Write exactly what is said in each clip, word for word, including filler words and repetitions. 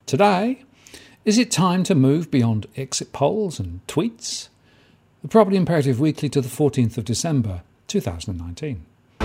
Today, is it time to move beyond exit polls and tweets? The Property Imperative Weekly to the fourteenth of December, two thousand nineteen.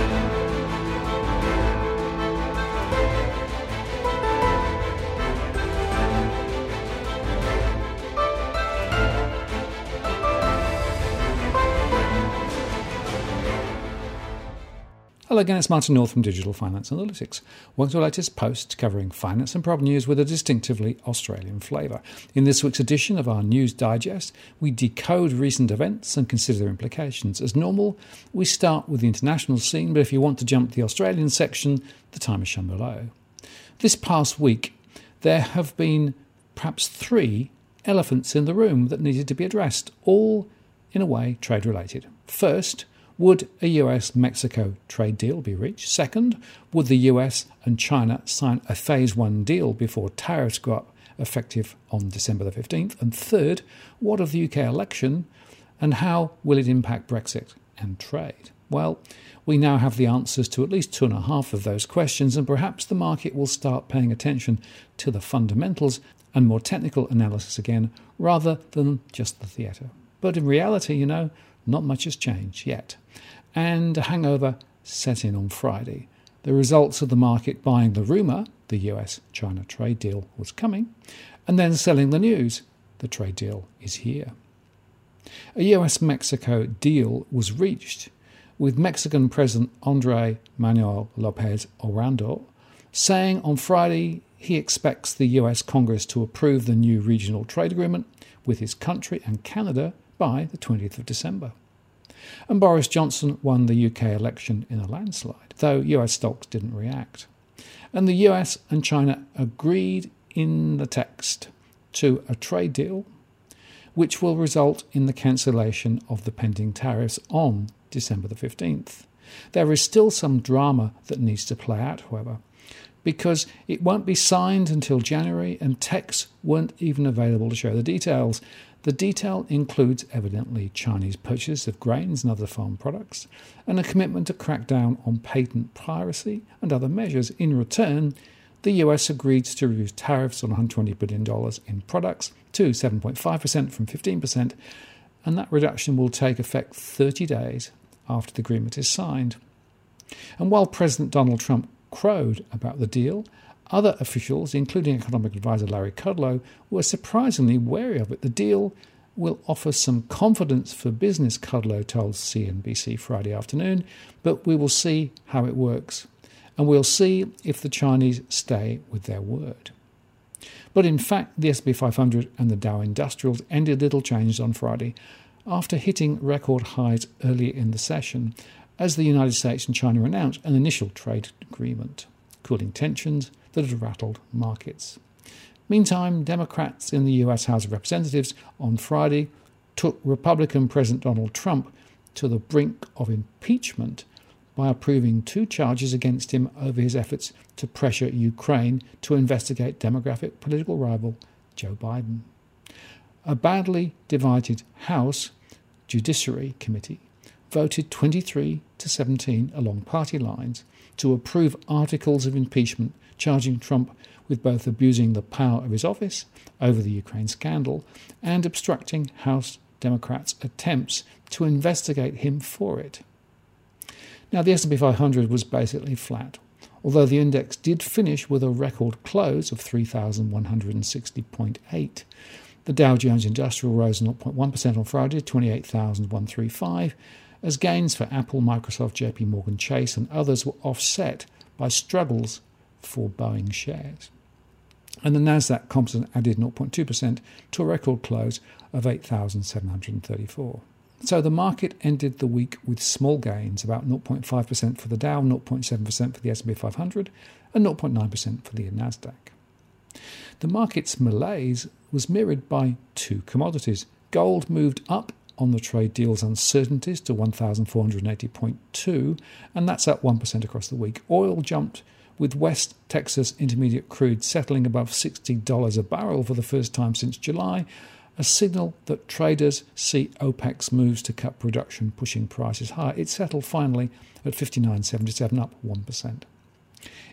Hello again, it's Martin North from Digital Finance Analytics. Welcome to our latest post covering finance and property news with a distinctively Australian flavour. In this week's edition of our News Digest, we decode recent events and consider their implications. As normal, we start with the international scene, but if you want to jump to the Australian section, the time is shown below. This past week, there have been perhaps three elephants in the room that needed to be addressed, all in a way trade-related. First, would a U S Mexico trade deal be reached? Second, would the U S and China sign a phase one deal before tariffs go up effective on December the fifteenth? And third, what of the U K election and how will it impact Brexit and trade? Well, we now have the answers to at least two and a half of those questions, and perhaps the market will start paying attention to the fundamentals and more technical analysis again, rather than just the theatre. But in reality, you know, not much has changed yet. And a hangover set in on Friday. The results of the market buying the rumour the U S China trade deal was coming, and then selling the news the trade deal is here. A U S Mexico deal was reached, with Mexican President Andrés Manuel López Obrador saying on Friday he expects the U S Congress to approve the new regional trade agreement with his country and Canada by the twentieth of December. And Boris Johnson won the U K election in a landslide, though U S stocks didn't react. And the U S and China agreed in the text to a trade deal which will result in the cancellation of the pending tariffs on December the fifteenth. There is still some drama that needs to play out, however, because it won't be signed until January and texts weren't even available to show the details. The detail includes evidently Chinese purchase of grains and other farm products and a commitment to crack down on patent piracy and other measures. In return, the U S agreed to reduce tariffs on one hundred twenty billion dollars in products to seven point five percent from fifteen percent, and that reduction will take effect thirty days after the agreement is signed. And while President Donald Trump crowed about the deal, other officials, including economic advisor Larry Kudlow, were surprisingly wary of it. The deal will offer some confidence for business, Kudlow told C N B C Friday afternoon, but we will see how it works. And we'll see if the Chinese stay with their word. But in fact, the S and P five hundred and the Dow Industrials ended little changed on Friday after hitting record highs earlier in the session as the United States and China announced an initial trade agreement, cooling tensions that had rattled markets. Meantime, Democrats in the U S House of Representatives on Friday took Republican President Donald Trump to the brink of impeachment by approving two charges against him over his efforts to pressure Ukraine to investigate demographic political rival Joe Biden. A badly divided House Judiciary Committee voted twenty-three to seventeen along party lines to approve articles of impeachment charging Trump with both abusing the power of his office over the Ukraine scandal and obstructing House Democrats' attempts to investigate him for it. Now, the S and P five hundred was basically flat, although the index did finish with a record close of three thousand one hundred sixty point eight. The Dow Jones Industrial rose zero point one percent on Friday to twenty-eight thousand one hundred thirty-five, as gains for Apple, Microsoft, J P Morgan Chase and others were offset by struggles for Boeing shares. And the Nasdaq Composite added zero point two percent to a record close of eight thousand seven hundred thirty-four. So the market ended the week with small gains, about zero point five percent for the Dow, zero point seven percent for the S and P five hundred and zero point nine percent for the Nasdaq. The market's malaise was mirrored by two commodities. Gold moved up on the trade deal's uncertainties to one thousand four hundred eighty point two, and that's up one percent across the week. Oil jumped, with West Texas Intermediate crude settling above sixty dollars a barrel for the first time since July, a signal that traders see OPEC's moves to cut production pushing prices higher. It settled finally at fifty-nine seventy-seven, up one percent.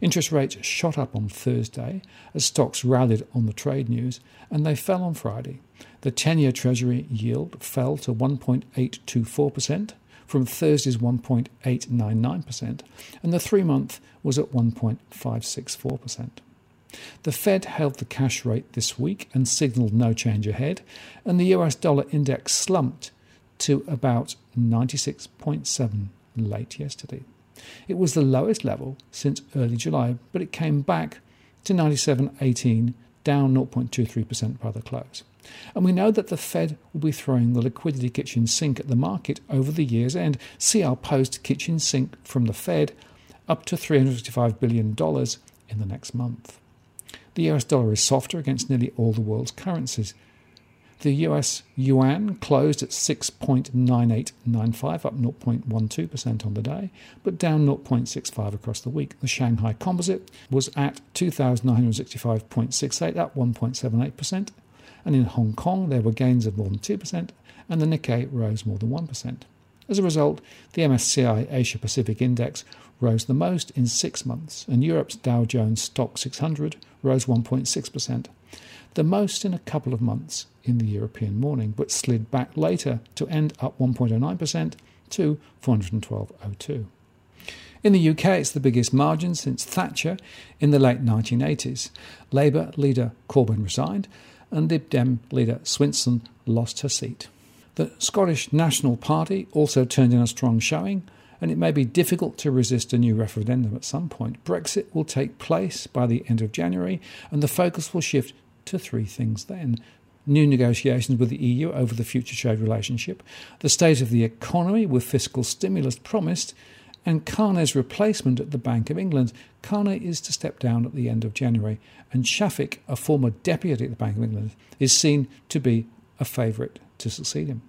Interest rates shot up on Thursday as stocks rallied on the trade news, and they fell on Friday. The ten-year Treasury yield fell to one point eight two four percent from Thursday's one point eight nine nine percent, and the three-month was at one point five six four percent. The Fed held the cash rate this week and signalled no change ahead, and the U S dollar index slumped to about ninety-six point seven late yesterday. It was the lowest level since early July, but it came back to ninety-seven point one eight, down zero point two three percent by the close. And we know that the Fed will be throwing the liquidity kitchen sink at the market over the year's end. See our post kitchen sink from the Fed up to three hundred fifty-five billion dollars in the next month. The U S dollar is softer against nearly all the world's currencies. The U S yuan closed at six point nine eight nine five, up zero point one two percent on the day, but down zero point six five across the week. The Shanghai Composite was at two thousand nine hundred sixty-five point six eight, up one point seven eight percent. And in Hong Kong, there were gains of more than two percent, and the Nikkei rose more than one percent. As a result, the M S C I Asia Pacific Index rose the most in six months, and Europe's Dow Jones Stock six hundred rose one point six percent, the most in a couple of months in the European morning, but slid back later to end up one point zero nine percent to four hundred twelve point zero two. In the U K, it's the biggest margin since Thatcher in the late nineteen eighties. Labour leader Corbyn resigned, and Lib Dem leader Swinson lost her seat. The Scottish National Party also turned in a strong showing, and it may be difficult to resist a new referendum at some point. Brexit will take place by the end of January, and the focus will shift to three things then. New negotiations with the E U over the future trade relationship, the state of the economy with fiscal stimulus promised, and Carney's replacement at the Bank of England. Carney is to step down at the end of January, and Shafik, a former deputy at the Bank of England, is seen to be a favourite to succeed him.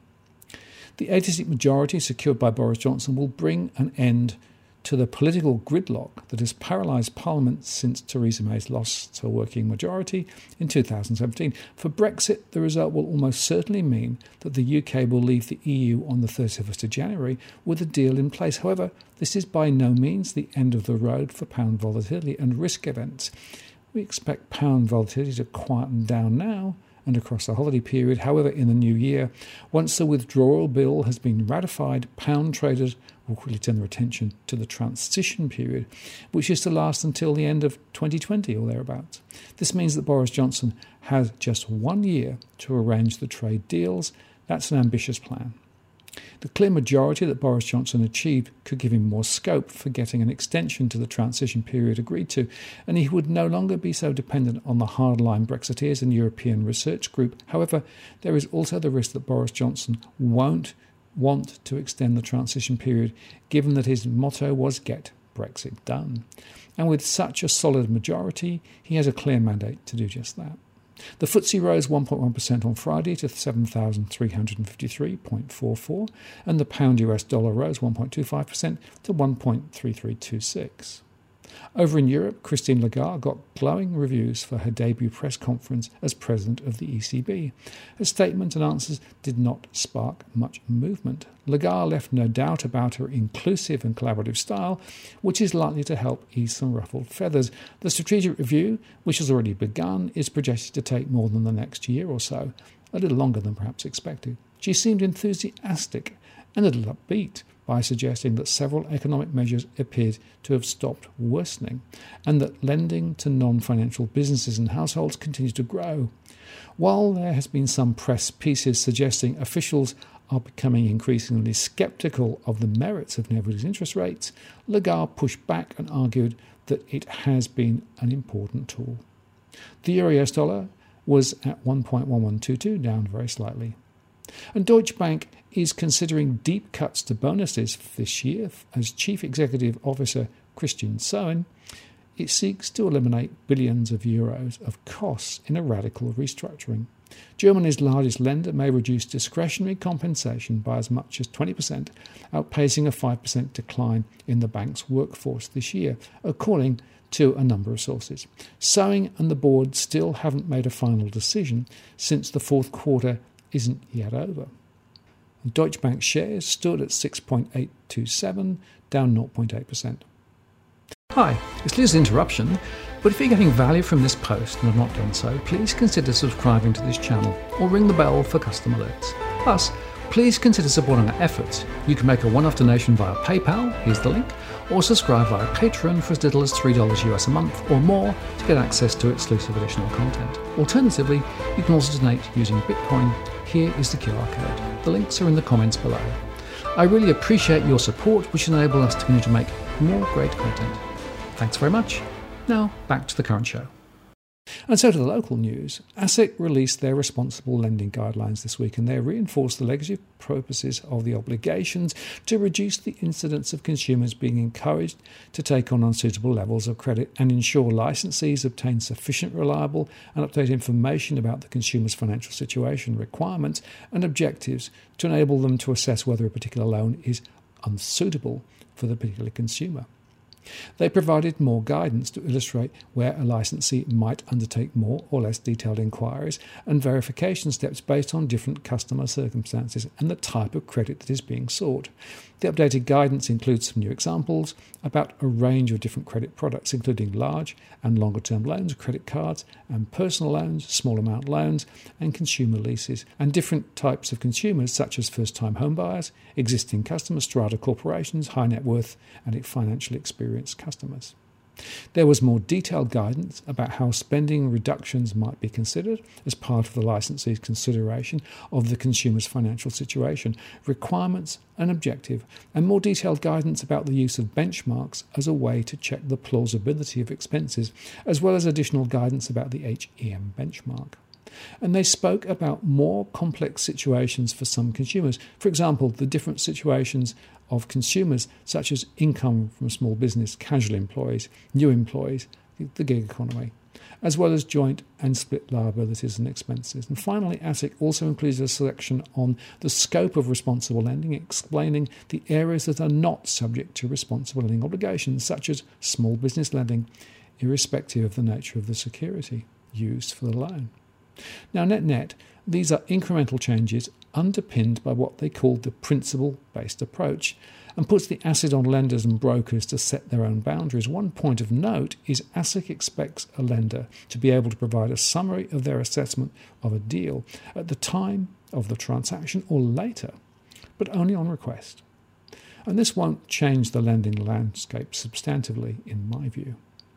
The eighty-seat majority secured by Boris Johnson will bring an end to the political gridlock that has paralysed Parliament since Theresa May's lost her working majority in two thousand seventeen. For Brexit, the result will almost certainly mean that the U K will leave the E U on the thirty-first of January with a deal in place. However, this is by no means the end of the road for pound volatility and risk events. We expect pound volatility to quieten down now and across the holiday period. However, in the new year, once the withdrawal bill has been ratified, pound traders will quickly turn their attention to the transition period, which is to last until the end of twenty twenty or thereabouts. This means that Boris Johnson has just one year to arrange the trade deals. That's an ambitious plan. The clear majority that Boris Johnson achieved could give him more scope for getting an extension to the transition period agreed to, and he would no longer be so dependent on the hardline Brexiteers and European Research Group. However, there is also the risk that Boris Johnson won't want to extend the transition period, given that his motto was Get Brexit Done. And with such a solid majority, he has a clear mandate to do just that. The F T S E rose one point one percent on Friday to seven thousand three hundred fifty-three point four four, and the pound U S dollar rose one point two five percent to one point three three two six. Over in Europe, Christine Lagarde got glowing reviews for her debut press conference as president of the E C B. Her statement and answers did not spark much movement. Lagarde left no doubt about her inclusive and collaborative style, which is likely to help ease some ruffled feathers. The strategic review, which has already begun, is projected to take more than the next year or so, a little longer than perhaps expected. She seemed enthusiastic and a little upbeat by suggesting that several economic measures appeared to have stopped worsening and that lending to non-financial businesses and households continues to grow. While there has been some press pieces suggesting officials are becoming increasingly sceptical of the merits of negative interest rates, Lagarde pushed back and argued that it has been an important tool. The euro U S dollar was at one point one one two two, down very slightly. And Deutsche Bank is considering deep cuts to bonuses this year. As Chief Executive Officer Christian Soen, it seeks to eliminate billions of euros of costs in a radical restructuring. Germany's largest lender may reduce discretionary compensation by as much as twenty percent, outpacing a five percent decline in the bank's workforce this year, according to a number of sources. Soen and the board still haven't made a final decision since the fourth quarter isn't yet over. Deutsche Bank shares stood at six point eight two seven, down zero point eight percent. Hi, excuse the interruption, but if you're getting value from this post and have not done so, please consider subscribing to this channel or ring the bell for custom alerts. Plus, please consider supporting our efforts. You can make a one-off donation via PayPal, here's the link, or subscribe via Patreon for as little as three dollars U S a month or more to get access to exclusive additional content. Alternatively, you can also donate using Bitcoin. Here is the Q R code. The links are in the comments below. I really appreciate your support, which enables us to continue to make more great content. Thanks very much. Now, back to the current show. And so to the local news. ASIC released their responsible lending guidelines this week, and they reinforced the legacy purposes of the obligations to reduce the incidence of consumers being encouraged to take on unsuitable levels of credit and ensure licensees obtain sufficient, reliable and up-to-date information about the consumer's financial situation, requirements and objectives to enable them to assess whether a particular loan is unsuitable for the particular consumer. They provided more guidance to illustrate where a licensee might undertake more or less detailed inquiries and verification steps based on different customer circumstances and the type of credit that is being sought. The updated guidance includes some new examples about a range of different credit products, including large and longer-term loans, credit cards and personal loans, small amount loans and consumer leases, and different types of consumers such as first-time home buyers, existing customers, strata corporations, high net worth and financially experienced customers. There was more detailed guidance about how spending reductions might be considered as part of the licensee's consideration of the consumer's financial situation, requirements and objective, and more detailed guidance about the use of benchmarks as a way to check the plausibility of expenses, as well as additional guidance about the H E M benchmark. And they spoke about more complex situations for some consumers. For example, the different situations of consumers such as income from small business, casual employees, new employees, the gig economy, as well as joint and split liabilities and expenses. And finally, ASIC also includes a selection on the scope of responsible lending, explaining the areas that are not subject to responsible lending obligations, such as small business lending, irrespective of the nature of the security used for the loan. Now, net-net, these are incremental changes underpinned by what they called the principle-based approach, and puts the acid on lenders and brokers to set their own boundaries. One point of note is ASIC expects a lender to be able to provide a summary of their assessment of a deal at the time of the transaction or later, but only on request. And this won't change the lending landscape substantively, in my view.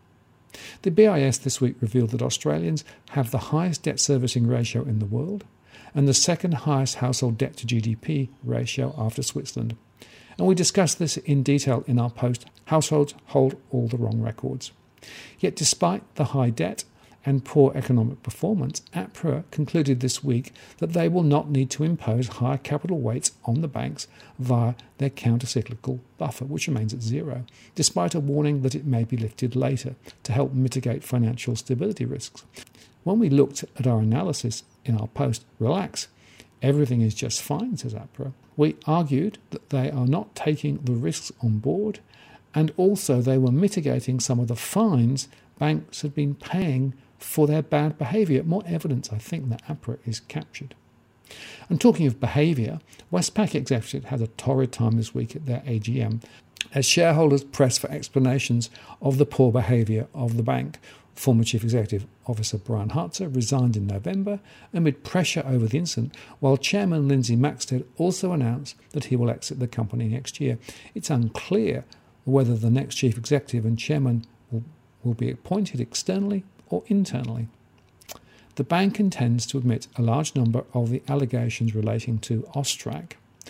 The B I S this week revealed that Australians have the highest debt servicing ratio in the world and the second highest household debt to G D P ratio after Switzerland. And we discussed this in detail in our post, Households Hold All the Wrong Records. Yet despite the high debt and poor economic performance, APRA concluded this week that they will not need to impose higher capital weights on the banks via their countercyclical buffer, which remains at zero, despite a warning that it may be lifted later to help mitigate financial stability risks. When we looked at our analysis in our post, Relax, everything is just fine, says APRA, we argued that they are not taking the risks on board, and also they were mitigating some of the fines banks had been paying for their bad behaviour. More evidence, I think, that APRA is captured. And talking of behaviour, Westpac Executive had a torrid time this week at their A G M as shareholders pressed for explanations of the poor behaviour of the bank. Former Chief Executive Officer Brian Hartzer resigned in November amid pressure over the incident, while Chairman Lindsay Maxted also announced that he will exit the company next year. It's unclear whether the next Chief Executive and Chairman will, will be appointed externally or internally. The bank intends to admit a large number of the allegations relating to Austrac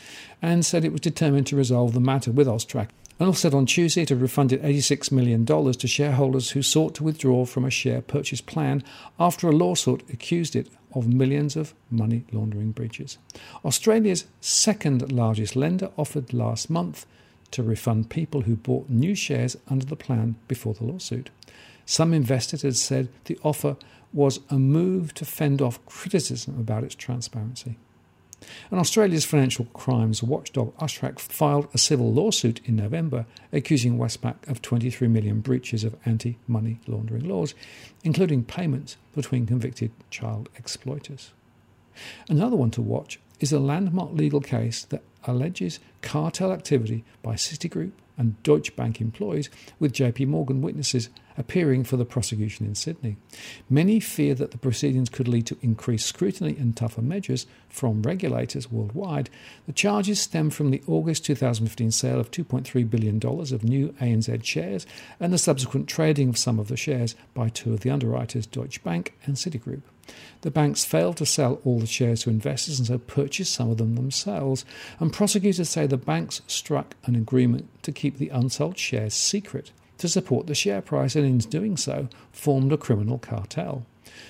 and said it was determined to resolve the matter with Austrac, and also said on Tuesday it had refunded eighty-six million dollars to shareholders who sought to withdraw from a share purchase plan after a lawsuit accused it of millions of money laundering breaches. Australia's second largest lender offered last month to refund people who bought new shares under the plan before the lawsuit. Some investors had said the offer was a move to fend off criticism about its transparency. And Australia's financial crimes watchdog Austrac filed a civil lawsuit in November accusing Westpac of twenty-three million breaches of anti-money laundering laws, including payments between convicted child exploiters. Another one to watch is a landmark legal case that alleges cartel activity by Citigroup, and Deutsche Bank employees, with J P Morgan witnesses appearing for the prosecution in Sydney. Many fear that the proceedings could lead to increased scrutiny and tougher measures from regulators worldwide. The charges stem from the August two thousand fifteen sale of two point three billion dollars of new A N Z shares and the subsequent trading of some of the shares by two of the underwriters, Deutsche Bank and Citigroup. The banks failed to sell all the shares to investors and so purchased some of them themselves, and prosecutors say the banks struck an agreement to keep the unsold shares secret to support the share price, and in doing so formed a criminal cartel.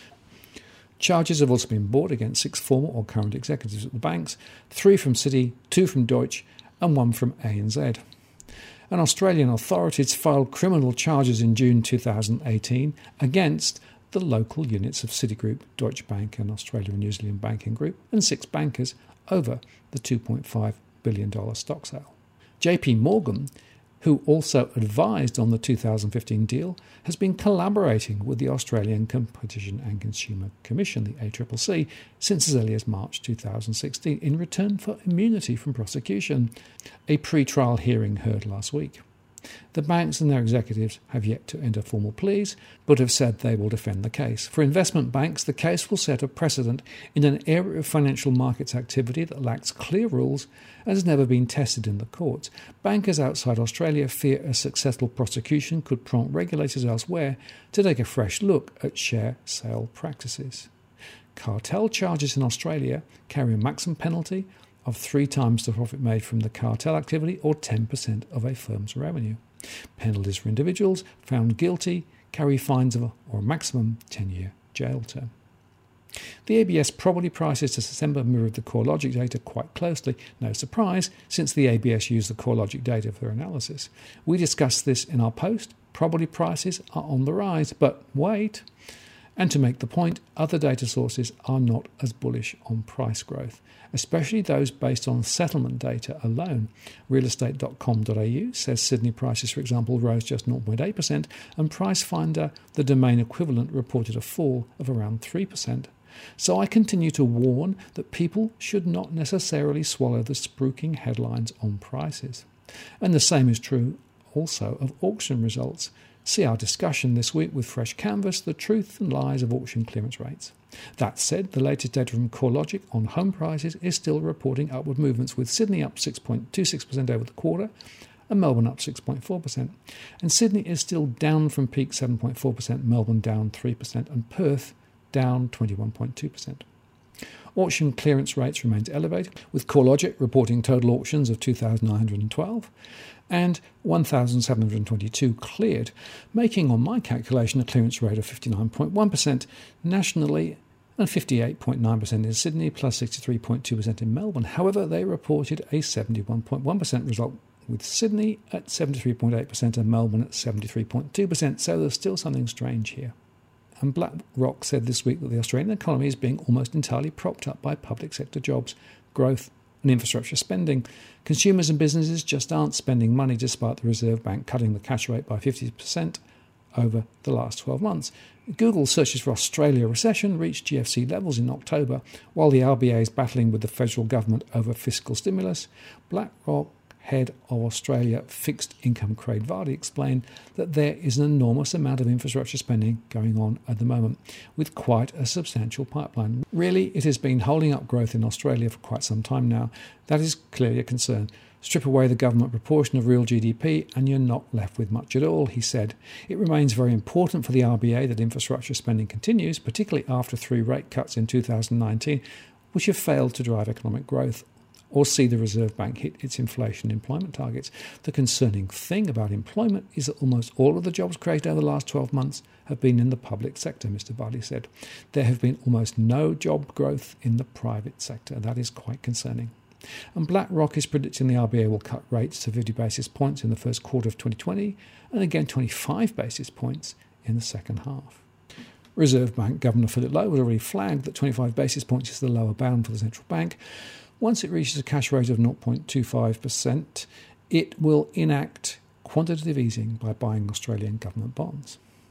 Charges have also been brought against six former or current executives at the banks, three from Citi, two from Deutsche and one from A N Z. And Australian authorities filed criminal charges in June two thousand eighteen against the local units of Citigroup, Deutsche Bank and Australia and New Zealand Banking Group, and six bankers over the two point five billion dollars stock sale. J P Morgan, who also advised on the two thousand fifteen deal, has been collaborating with the Australian Competition and Consumer Commission, the A C C C, since as early as March two thousand sixteen in return for immunity from prosecution, a pre-trial hearing heard last week. The banks and their executives have yet to enter formal pleas, but have said they will defend the case. For investment banks, the case will set a precedent in an area of financial markets activity that lacks clear rules and has never been tested in the courts. Bankers outside Australia fear a successful prosecution could prompt regulators elsewhere to take a fresh look at share sale practices. Cartel charges in Australia carry a maximum penalty of three times the profit made from the cartel activity or ten percent of a firm's revenue. Penalties for individuals found guilty carry fines of a, or a maximum ten-year jail term. The A B S property prices to December mirrored the CoreLogic data quite closely. No surprise, since the A B S used the CoreLogic data for their analysis. We discussed this in our post. Property prices are on the rise, but wait. And to make the point, other data sources are not as bullish on price growth, especially those based on settlement data alone. real estate dot com dot a u says Sydney prices, for example, rose just zero point eight percent, and Pricefinder, the domain equivalent, reported a fall of around three percent. So I continue to warn that people should not necessarily swallow the spruiking headlines on prices. And the same is true also of auction results. See our discussion this week with Fresh Canvas, the truth and lies of auction clearance rates. That said, the latest data from CoreLogic on home prices is still reporting upward movements, with Sydney up six point two six percent over the quarter and Melbourne up six point four percent. And Sydney is still down from peak seven point four percent, Melbourne down three percent and Perth down twenty-one point two percent. Auction clearance rates remains elevated, with CoreLogic reporting total auctions of two thousand nine hundred twelve and one thousand seven hundred twenty-two cleared, making, on my calculation, a clearance rate of fifty-nine point one percent nationally and fifty-eight point nine percent in Sydney, plus sixty-three point two percent in Melbourne. However, they reported a seventy-one point one percent result, with Sydney at seventy-three point eight percent and Melbourne at seventy-three point two percent, so there's still something strange here. And BlackRock said this week that the Australian economy is being almost entirely propped up by public sector jobs, growth and infrastructure spending. Consumers and businesses just aren't spending money, despite the Reserve Bank cutting the cash rate by fifty percent over the last twelve months. Google searches for Australia recession reached G F C levels in October, while the R B A is battling with the federal government over fiscal stimulus. BlackRock head of Australia Fixed Income Craig Vardy explained that there is an enormous amount of infrastructure spending going on at the moment, with quite a substantial pipeline. Really, it has been holding up growth in Australia for quite some time now. That is clearly a concern. Strip away the government proportion of real G D P and you're not left with much at all, he said. It remains very important for the R B A that infrastructure spending continues, particularly after three rate cuts in two thousand nineteen, which have failed to drive economic growth or see the Reserve Bank hit its inflation employment targets. The concerning thing about employment is that almost all of the jobs created over the last twelve months have been in the public sector, Mister Vardy said. There have been almost no job growth in the private sector. That is quite concerning. And BlackRock is predicting the R B A will cut rates to fifty basis points in the first quarter of twenty twenty and again twenty-five basis points in the second half. Reserve Bank Governor Philip Lowe had already flagged that twenty-five basis points is the lower bound for the central bank. Once it reaches a cash rate of zero point two five percent, it will enact quantitative easing by buying Australian government bonds.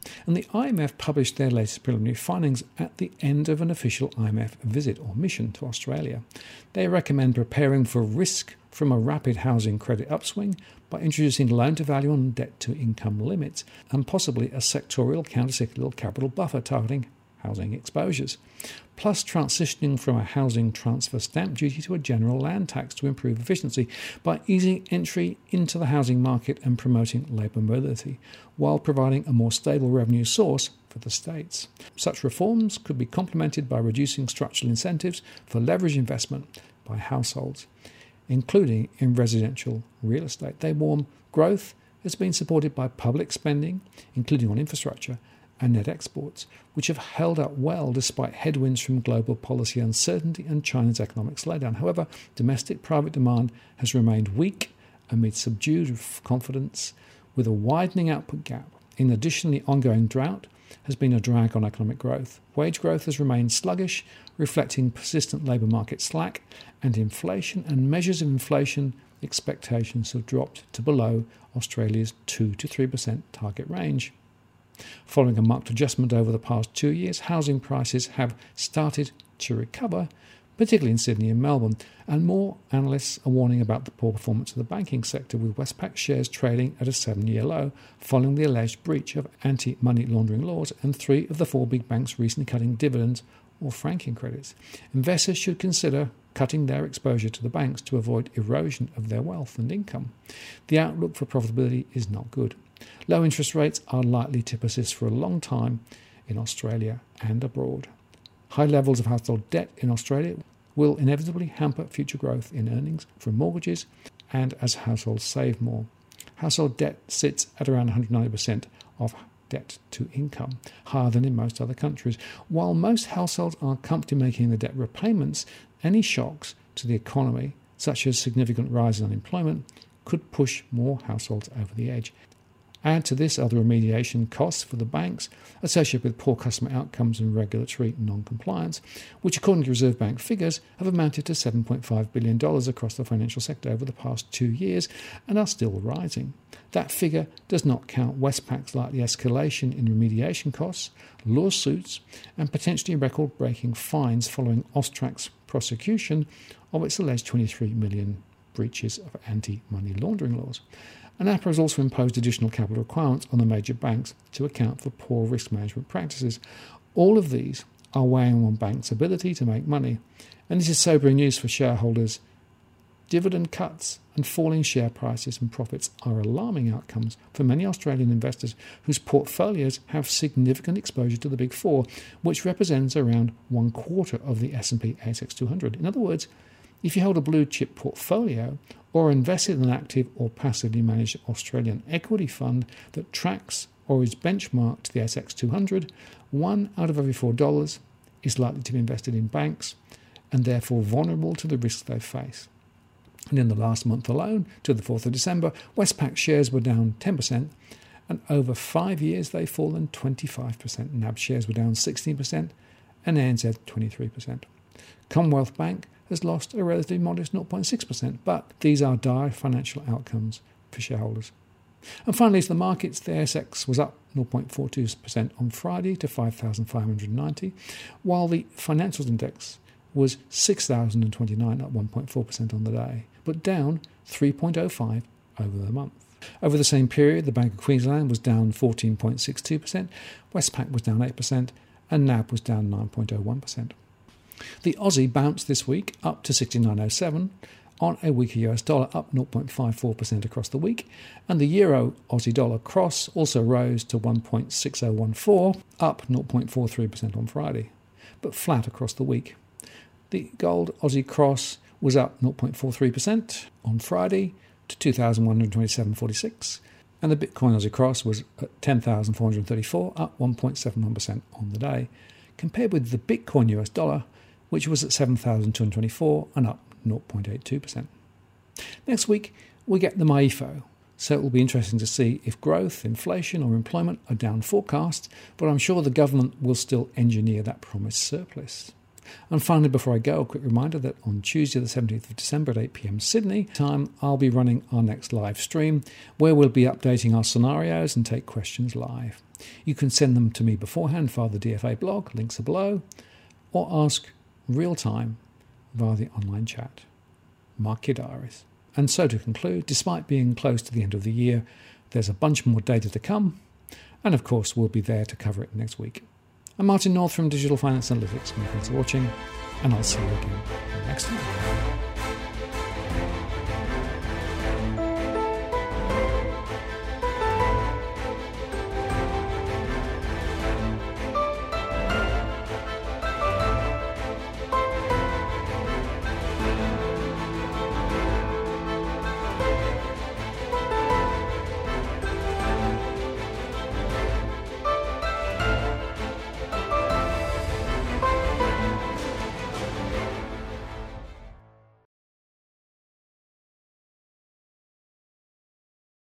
And the I M F published their latest preliminary findings at the end of an official I M F visit or mission to Australia. They recommend preparing for risk from a rapid housing credit upswing by introducing loan-to-value and debt-to-income limits and possibly a sectorial countercyclical capital buffer targeting housing exposures, plus transitioning from a housing transfer stamp duty to a general land tax to improve efficiency by easing entry into the housing market and promoting labour mobility, while providing a more stable revenue source for the states. Such reforms could be complemented by reducing structural incentives for leverage investment by households, including in residential real estate. They warn growth has been supported by public spending, including on infrastructure, and net exports, which have held up well despite headwinds from global policy uncertainty and China's economic slowdown. However, domestic private demand has remained weak amid subdued confidence, with a widening output gap. In addition, the ongoing drought has been a drag on economic growth. Wage growth has remained sluggish, reflecting persistent labour market slack and inflation, and measures of inflation expectations have dropped to below Australia's two to three percent target range. Following a marked adjustment over the past two years, housing prices have started to recover, particularly in Sydney and Melbourne, and more analysts are warning about the poor performance of the banking sector, with Westpac shares trading at a seven-year low following the alleged breach of anti-money laundering laws and three of the four big banks recently cutting dividends or franking credits. Investors should consider cutting their exposure to the banks to avoid erosion of their wealth and income. The outlook for profitability is not good. Low interest rates are likely to persist for a long time in Australia and abroad. High levels of household debt in Australia will inevitably hamper future growth in earnings from mortgages and as households save more. Household debt sits at around one hundred ninety percent of debt to income, higher than in most other countries. While most households are comfortably making the debt repayments, any shocks to the economy, such as significant rise in unemployment, could push more households over the edge. Add to this other remediation costs for the banks associated with poor customer outcomes and regulatory non-compliance, which according to Reserve Bank figures have amounted to seven point five billion dollars across the financial sector over the past two years and are still rising. That figure does not count Westpac's likely escalation in remediation costs, lawsuits, and potentially record-breaking fines following Austrac's prosecution of its alleged twenty-three million breaches of anti-money laundering laws. And APRA has also imposed additional capital requirements on the major banks to account for poor risk management practices. All of these are weighing on banks' ability to make money, and this is sobering news for shareholders. Dividend cuts and falling share prices and profits are alarming outcomes for many Australian investors whose portfolios have significant exposure to the Big Four, which represents around one quarter of the S and P A S X two hundred. In other words, if you hold a blue chip portfolio or invested in an active or passively managed Australian equity fund that tracks or is benchmarked to the S and P A S X two hundred, one out of every four dollars is likely to be invested in banks and therefore vulnerable to the risks they face. And in the last month alone, to the fourth of December, Westpac shares were down ten percent, and over five years they've fallen twenty-five percent. N A B shares were down sixteen percent, and A N Z twenty-three percent. Commonwealth Bank has lost a relatively modest zero point six percent, but these are dire financial outcomes for shareholders. And finally, to the markets, the A S X was up zero point four two percent on Friday to five thousand five hundred ninety, while the financials index was six thousand twenty-nine, up one point four percent on the day, but down three point zero five over the month. Over the same period, the Bank of Queensland was down fourteen point six two percent, Westpac was down eight percent, and N A B was down nine point zero one percent. The Aussie bounced this week up to sixty-nine oh seven on a weaker U S dollar, up zero point five four percent across the week, and the Euro Aussie dollar cross also rose to one point six oh one four, up zero point four three percent on Friday, but flat across the week. The gold Aussie cross was up zero point four three percent on Friday to two thousand one hundred twenty-seven point four six, and the Bitcoin Aussie cross was at ten thousand four hundred thirty-four, up one point seven one percent on the day, compared with the Bitcoin U S dollar, which was at seven thousand two hundred twenty-four and up zero point eight two percent. Next week, we get the M Y E F O, so it will be interesting to see if growth, inflation or employment are down forecasts, but I'm sure the government will still engineer that promised surplus. And finally, before I go, a quick reminder that on Tuesday the seventeenth of December at eight p.m. Sydney time, I'll be running our next live stream where we'll be updating our scenarios and take questions live. You can send them to me beforehand via the D F A blog, links are below, or ask real time via the online chat. Mark your diaries. And so to conclude, despite being close to the end of the year, there's a bunch more data to come, and of course we'll be there to cover it next week. I'm Martin North from Digital Finance Analytics. Thanks for watching, and I'll see you again next time.